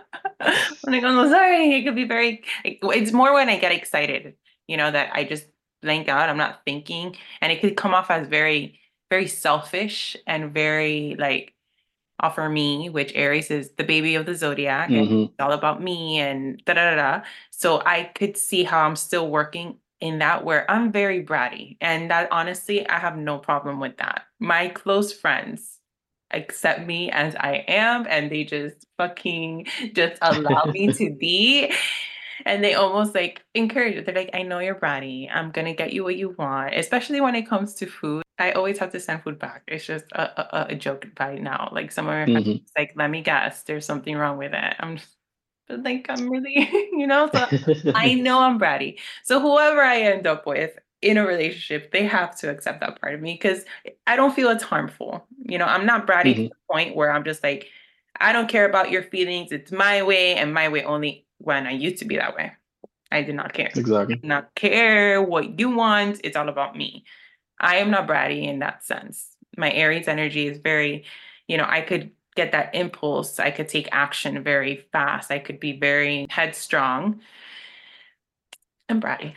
B: I'm like, I'm sorry. It could be very. It's more when I get excited, that I just blank out. I'm not thinking. And it could come off as very, very selfish and very like, for me, which Aries is the baby of the zodiac and
C: Hmm.
B: it's all about me and da da da da. So I could see how I'm still working in that where I'm very bratty. And that honestly, I have no problem with that. My close friends accept me as I am and they just fucking just allow me to be. And they almost like encourage it. They're like, I know you're bratty. I'm gonna get you what you want, especially when it comes to food. I always have to send food back. It's just a joke by now. Like some of my friends,
C: Hmm.
B: like, let me guess, there's something wrong with it. I'm just but, like, I'm really, so I know I'm bratty. So whoever I end up with in a relationship, they have to accept that part of me because I don't feel it's harmful. I'm not bratty to
C: Hmm.
B: the point where I'm just like, I don't care about your feelings. It's my way and my way only when I used to be that way. I did not care.
C: Exactly.
B: Not care what you want. It's all about me. I am not bratty in that sense. My Aries energy is very, I could get that impulse. I could take action very fast. I could be very headstrong and bratty.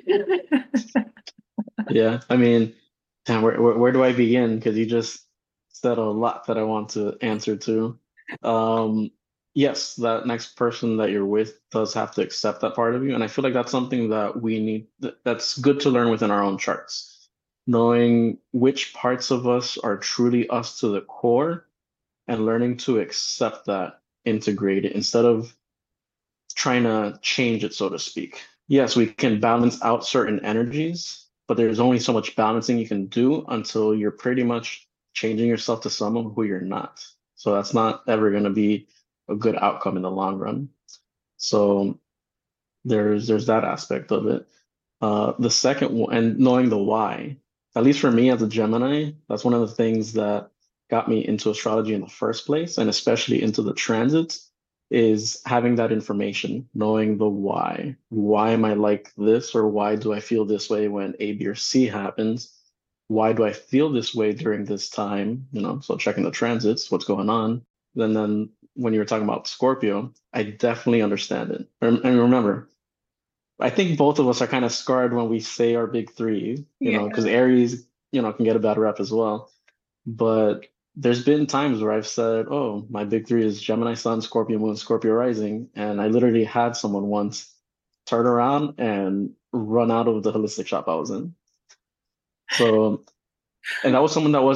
C: Yeah, I mean, damn, where do I begin? Because you just said a lot that I want to answer to. Um, yes, that next person that you're with does have to accept that part of you, and I feel like that's something that we need. That's good to learn within our own charts, knowing which parts of us are truly us to the core, and learning to accept that, integrate it instead of trying to change it, so to speak. Yes, we can balance out certain energies, but there's only so much balancing you can do until you're pretty much changing yourself to someone who you're not. So that's not ever going to be a good outcome in the long run. So there's that aspect of it. The second one, and knowing the why, at least for me as a Gemini, that's one of the things that got me into astrology in the first place, and especially into the transits, is having that information, knowing the why. Why am I like this, or why do I feel this way when A, B, or C happens? Why do I feel this way during this time? So checking the transits, what's going on. Then when you were talking about Scorpio, I definitely understand it. And remember, I think both of us are kind of scarred when we say our big three, because
B: Yeah.
C: Aries, can get a bad rep as well. But there's been times where I've said, oh, my big three is Gemini Sun, Scorpio Moon, Scorpio Rising. And I literally had someone once turn around and run out of the holistic shop I was in. So, and that was someone that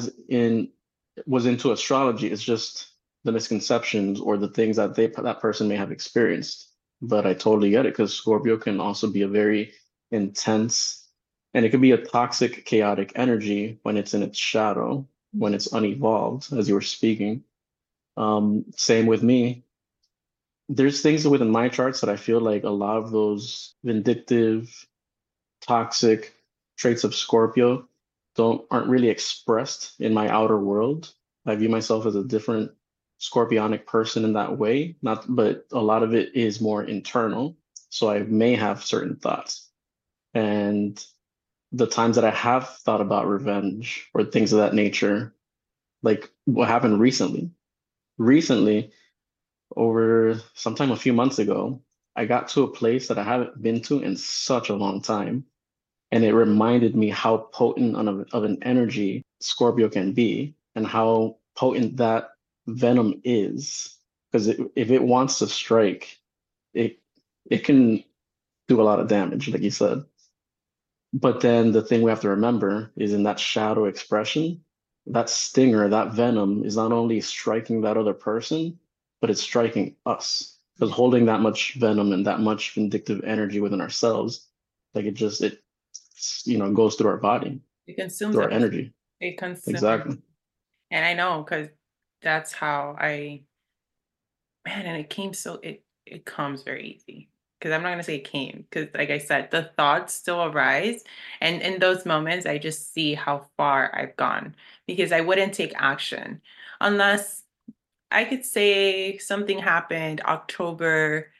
C: was into astrology. It's just the misconceptions or the things that person may have experienced. But I totally get it because Scorpio can also be a very intense, and it can be a toxic, chaotic energy when it's in its shadow, when it's unevolved, as you were speaking. Same with me. There's things within my charts that I feel like a lot of those vindictive, toxic traits of Scorpio don't aren't really expressed in my outer world. I view myself as a different scorpionic person in that way, not but a lot of it is more internal. So I may have certain thoughts. And the times that I have thought about revenge or things of that nature, like what happened recently, over sometime a few months ago, I got to a place that I haven't been to in such a long time. And it reminded me how potent of an energy Scorpio can be and how potent that venom is. Because if it wants to strike, it it can do a lot of damage, like you said. But then the thing we have to remember is in that shadow expression, that stinger, that venom is not only striking that other person, but it's striking us. Because holding that much venom and that much vindictive energy within ourselves, like it goes through our body,
B: It consumes
C: through our
B: everything.
C: energy.
B: It consumes.
C: Exactly.
B: And I know because that's how man, and it comes very easy. Because I'm not gonna say it came, because like I said, the thoughts still arise. And in those moments, I just see how far I've gone because I wouldn't take action unless I could say something happened October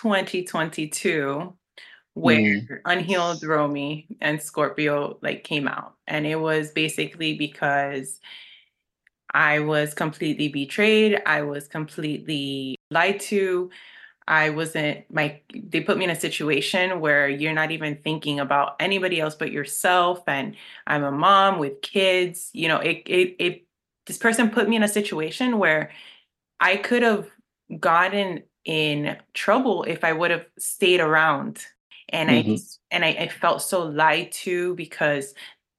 B: 2022 where
C: Mm,
B: Unhealed Romy and Scorpio like came out. And it was basically because I was completely betrayed. I was completely lied to. they put me in a situation where you're not even thinking about anybody else but yourself. And I'm a mom with kids. This person put me in a situation where I could have gotten in trouble if I would have stayed around. And I
C: Mm-hmm.
B: and I felt so lied to because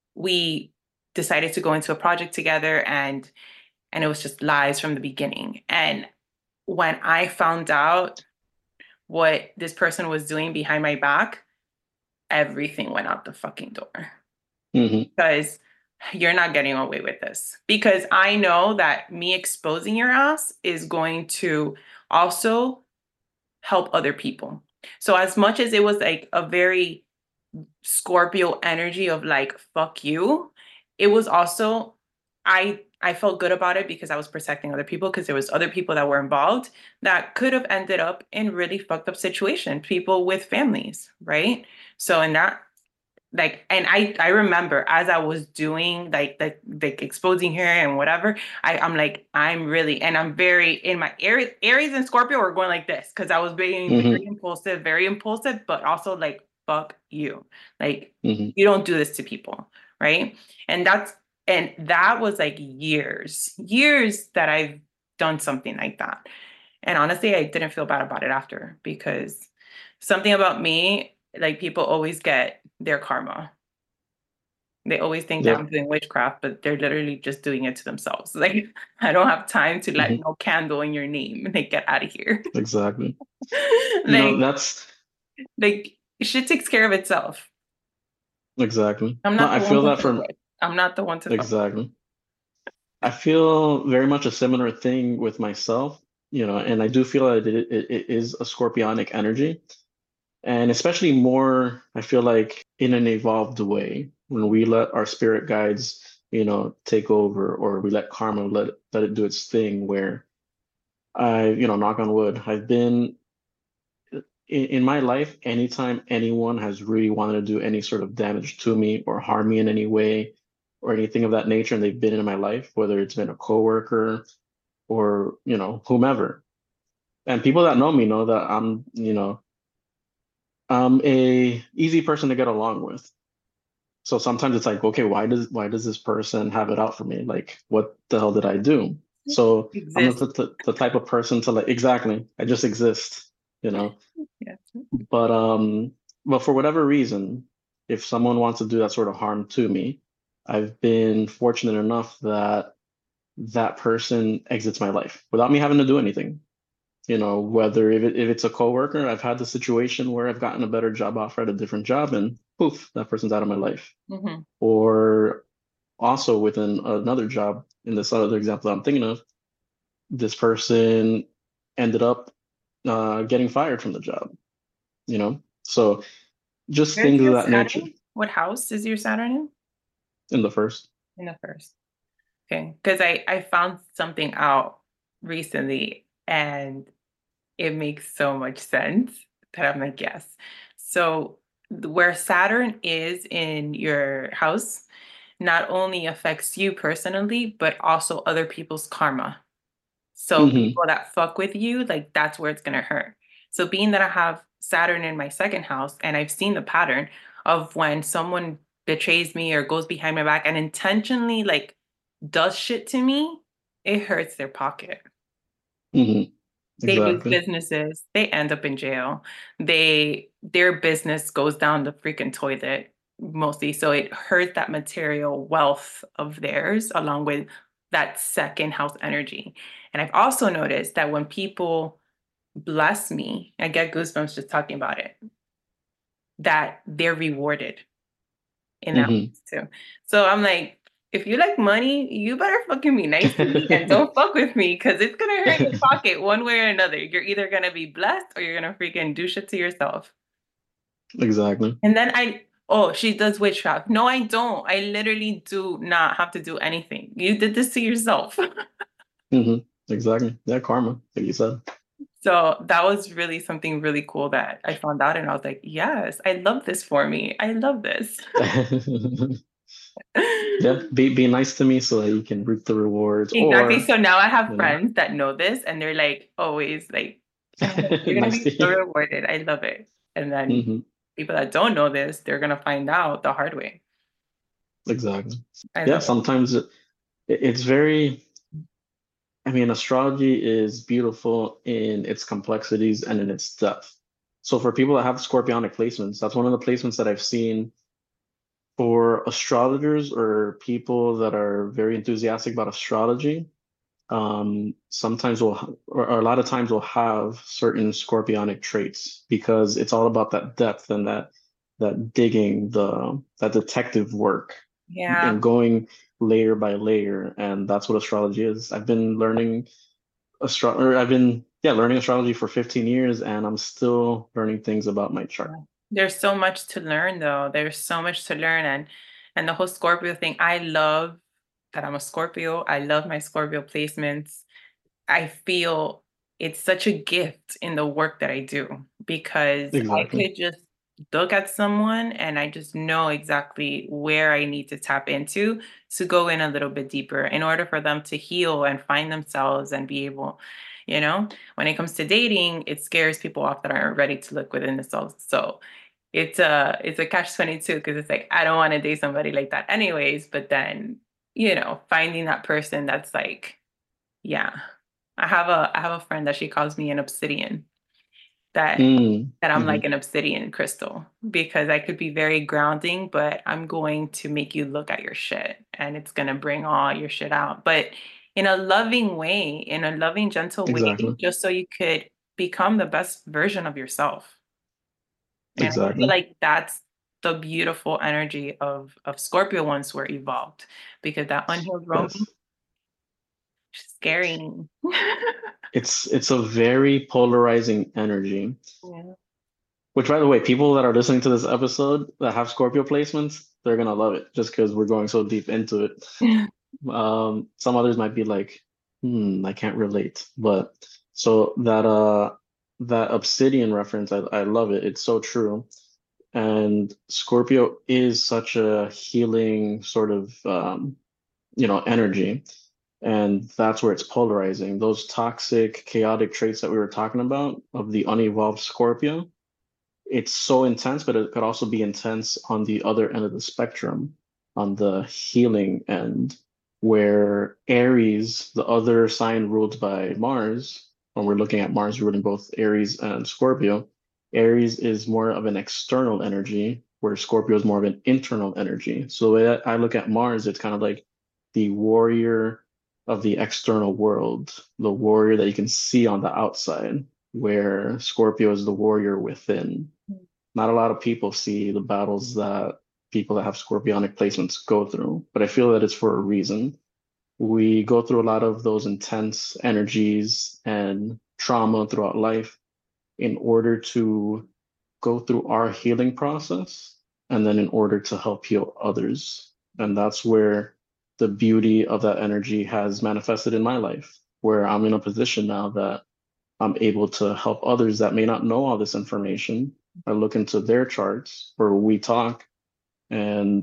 B: we decided to go into a project together, and it was just lies from the beginning. And when I found out what this person was doing behind my back, everything went out the fucking door.
C: Mm-hmm.
B: Because you're not getting away with this. Because I know that me exposing your ass is going to also help other people. So as much as it was like a very Scorpio energy of like, fuck you, it was also, I felt good about it because I was protecting other people, because there was other people that were involved that could have ended up in really fucked up situations, people with families, right? So in that, like, and I remember as I was doing like exposing her and whatever, I'm like, I'm really, and I'm very in my Aries and Scorpio are going like this, because I was being
C: Mm-hmm.
B: very impulsive, but also like, fuck you. Like,
C: Mm-hmm.
B: you don't do this to people, right? And that was like years that I've done something like that. And honestly, I didn't feel bad about it after, because something about me, like, people always get their karma. They always think that I'm
C: Yep.
B: doing witchcraft, but they're literally just doing it to themselves. Like, I don't have time to light
C: Mm-hmm.
B: no candle in your name. Like, get out of here.
C: Exactly.
B: like,
C: That's
B: like shit takes care of itself.
C: exactly.
B: I'm
C: No,
B: not
C: I
B: the one
C: feel
B: to
C: that
B: fuck
C: from
B: with. I'm not the one to fuck with.
C: exactly. I feel very much a similar thing with myself, and I do feel that it is a scorpionic energy. And especially more, I feel like in an evolved way, when we let our spirit guides, take over, or we let karma let it do its thing, where knock on wood, I've been in my life, anytime anyone has really wanted to do any sort of damage to me or harm me in any way or anything of that nature, and they've been in my life, whether it's been a coworker or, whomever. And people that know me know that I'm a easy person to get along with. So sometimes it's like, okay, why does this person have it out for me? Like, what the hell did I do? So I'm
B: Exist.
C: the type of person to, like, exactly, I just exist, you know.
B: Yeah.
C: But for whatever reason, if someone wants to do that sort of harm to me, I've been fortunate enough that that person exits my life without me having to do anything. Whether if it's a coworker, I've had the situation where I've gotten a better job offer at a different job, and poof, that person's out of my life.
B: Mm-hmm.
C: Or also within another job, in this other example that I'm thinking of, this person ended up getting fired from the job. So just
B: Where's
C: things of
B: your
C: that nature.
B: Saturn? What house is your Saturn in?
C: In the first.
B: In the first. Okay. Because I found something out recently, and it makes so much sense that I'm like, yes. So where Saturn is in your house not only affects you personally, but also other people's karma. So
C: Hmm.
B: people that fuck with you, like, that's where it's gonna hurt. So being that I have Saturn in my second house, and I've seen the pattern of when someone betrays me or goes behind my back and intentionally like does shit to me, it hurts their pocket.
C: Hmm.
B: They lose
C: Exactly.
B: businesses, they end up in jail. Their business goes down the freaking toilet mostly. So it hurts that material wealth of theirs along with that second house energy. And I've also noticed that when people bless me, I get goosebumps just talking about it, that they're rewarded in that
C: Hmm.
B: ways too. So I'm like, if you like money, you better fucking be nice to me and don't fuck with me, because it's gonna hurt your pocket one way or another. You're either gonna be blessed or you're gonna freaking do shit to yourself.
C: Exactly.
B: And then oh, she does witchcraft. No, I don't. I literally do not have to do anything. You did this to yourself.
C: Hmm. Exactly. Yeah, karma, like you said.
B: So that was really something really cool that I found out. And I was like, yes, I love this for me. I love this.
C: Yeah, be nice to me so that you can reap the rewards,
B: Exactly.
C: or
B: So now I have
C: you know
B: friends that know this, and they're like always like And I'm like, you're gonna
C: Nice
B: be
C: to
B: so
C: hear.
B: rewarded. I love it. And then
C: Hmm.
B: people that don't know this, they're gonna find out the hard way.
C: Exactly.
B: I
C: Yeah,
B: love it.
C: sometimes it's very, I mean, astrology is beautiful in its complexities and in its depth. So for people that have scorpionic placements, that's one of the placements that I've seen for astrologers or people that are very enthusiastic about astrology. Sometimes or a lot of times we'll have certain scorpionic traits because it's all about that depth and that digging, that detective work
B: Yeah.
C: and going layer by layer. And that's what astrology is. I've been learning learning astrology for 15 years and I'm still learning things about my chart.
B: Yeah. There's so much to learn though. There's so much to learn and the whole Scorpio thing. I love that I'm a Scorpio. I love my Scorpio placements. I feel it's such a gift in the work that I do because I
C: Exactly.
B: could just look at someone and I just know exactly where I need to tap into to go in a little bit deeper in order for them to heal and find themselves and be able, when it comes to dating, it scares people off that aren't ready to look within themselves. So it's a catch 22 because it's like I don't want to date somebody like that anyways, but then, finding that person that's like, yeah. I have a friend that she calls me an obsidian, that
C: Mm,
B: that I'm
C: hmm.
B: like an obsidian crystal because I could be very grounding, but I'm going to make you look at your shit and it's going to bring all your shit out. But in a loving way, in a loving, gentle way,
C: Exactly.
B: just so you could become the best version of yourself. And I feel
C: Exactly.
B: like that's the beautiful energy of Scorpio once we're evolved because that unhealed Roman,
C: Yes.
B: scary.
C: It's a very polarizing energy.
B: Yeah.
C: Which, by the way, people that are listening to this episode that have Scorpio placements, they're gonna love it just because we're going so deep into it. Some others might be like, I can't relate. But so that obsidian reference, I love it. It's so true. And Scorpio is such a healing sort of energy. And that's where it's polarizing. Those toxic, chaotic traits that we were talking about of the unevolved Scorpio, it's so intense, but it could also be intense on the other end of the spectrum, on the healing end, where Aries, the other sign ruled by Mars, when we're looking at Mars ruling both Aries and Scorpio, Aries is more of an external energy, where Scorpio is more of an internal energy. So the way that I look at Mars, it's kind of like the warrior of the external world, the warrior that you can see on the outside, where Scorpio is the warrior within. Not a lot of people see the battles that people that have scorpionic placements go through, but I feel that it's for a reason. We go through a lot of those intense energies and trauma throughout life in order to go through our healing process and then in order to help heal others. And that's where the beauty of that energy has manifested in my life, where I'm in a position now that I'm able to help others that may not know all this information. I look into their charts where we talk and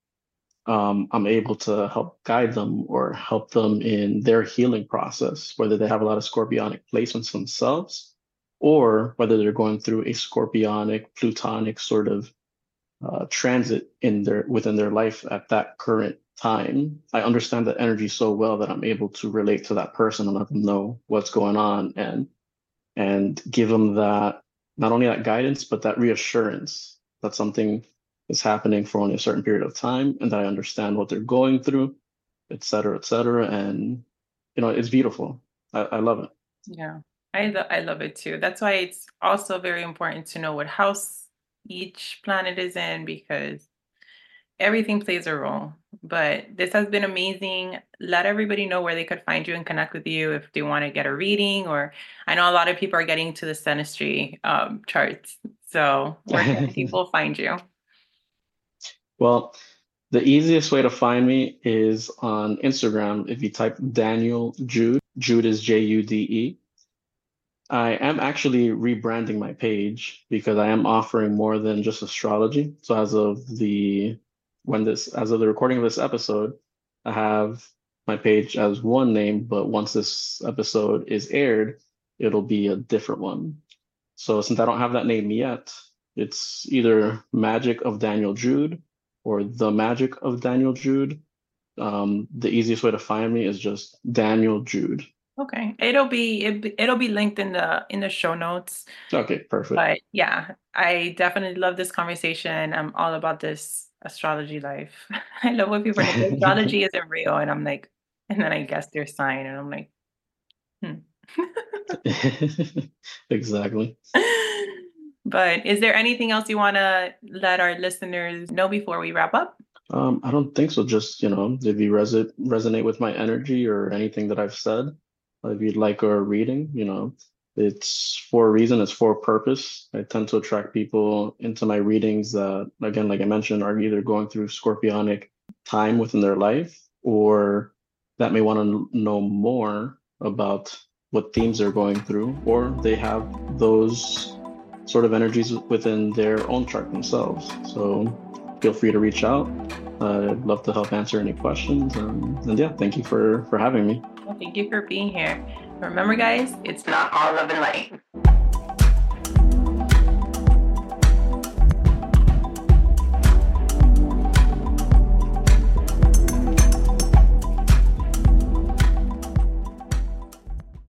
C: I'm able to help guide them or help them in their healing process, whether they have a lot of scorpionic placements themselves or whether they're going through a scorpionic, plutonic sort of transit within their life at that current time. I understand that energy so well that I'm able to relate to that person and let them know what's going on and give them that, not only that guidance, but that reassurance that something is happening for only a certain period of time and that I understand what they're going through, et cetera, et cetera. And, it's beautiful. I love it.
B: Yeah, I love it too. That's why it's also very important to know what house each planet is in because everything plays a role. But this has been amazing. Let everybody know where they could find you and connect with you if they want to get a reading, or I know a lot of people are getting to the synastry charts. So where can people find you?
C: Well, the easiest way to find me is on Instagram. If you type Daniel Jude, Jude is Jude. I am actually rebranding my page because I am offering more than just astrology. So as of the recording of this episode, I have my page as one name, but once this episode is aired, it'll be a different one. So since I don't have that name yet, it's either Magic of Daniel Jude or The Magic of Daniel Jude. The easiest way to find me is just Daniel Jude.
B: Okay. It'll be linked in the show notes.
C: Okay, perfect.
B: But yeah, I definitely love this conversation. I'm all about this astrology life. I love when people are like, astrology isn't real. And I'm like, and then I guess their sign, and I'm like,
C: Exactly.
B: But is there anything else you want to let our listeners know before we wrap up?
C: I don't think so. Just, if you resonate with my energy or anything that I've said, if you'd like a reading, it's for a reason, it's for a purpose. I tend to attract people into my readings that, again, like I mentioned, are either going through scorpionic time within their life or that may want to know more about what themes they're going through, or they have those sort of energies within their own chart themselves. So feel free to reach out. I'd love to help answer any questions. And yeah, thank you for having me.
B: Well, thank you for being here. Remember, guys, it's not all love and light.